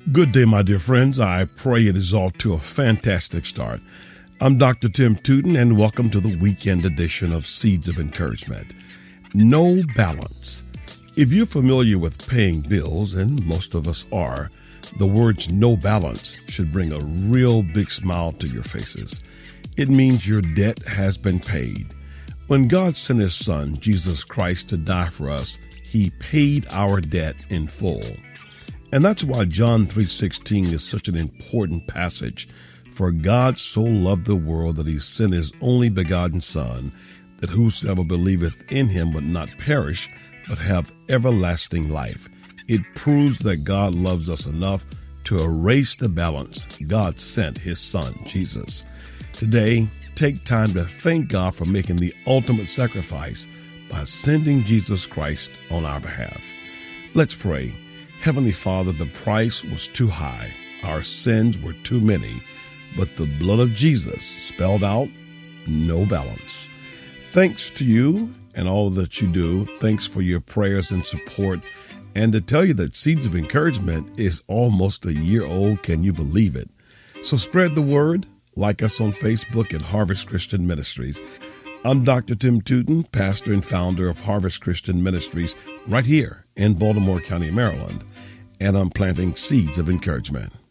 Good day, my dear friends. I pray it is off to a fantastic start. I'm Dr. Tim Tootin, and welcome to the weekend edition of Seeds of Encouragement. No balance. If you're familiar with paying bills, and most of us are, the words no balance should bring a real big smile to your faces. It means your debt has been paid. When God sent his son, Jesus Christ, to die for us, he paid our debt in full. And that's why John 3:16 is such an important passage. For God so loved the world that he sent his only begotten Son, that whosoever believeth in him would not perish, but have everlasting life. It proves that God loves us enough to erase the balance. God sent his Son, Jesus. Today, take time to thank God for making the ultimate sacrifice by sending Jesus Christ on our behalf. Let's pray. Heavenly Father, the price was too high. Our sins were too many, but the blood of Jesus spelled out no balance. Thanks to you and all that you do. Thanks for your prayers and support. And to tell you that Seeds of Encouragement is almost a year old, can you believe it? So spread the word. Like us on Facebook at Harvest Christian Ministries. I'm Dr. Tim Tootin, pastor and founder of Harvest Christian Ministries right here in Baltimore County, Maryland. And I'm planting seeds of encouragement.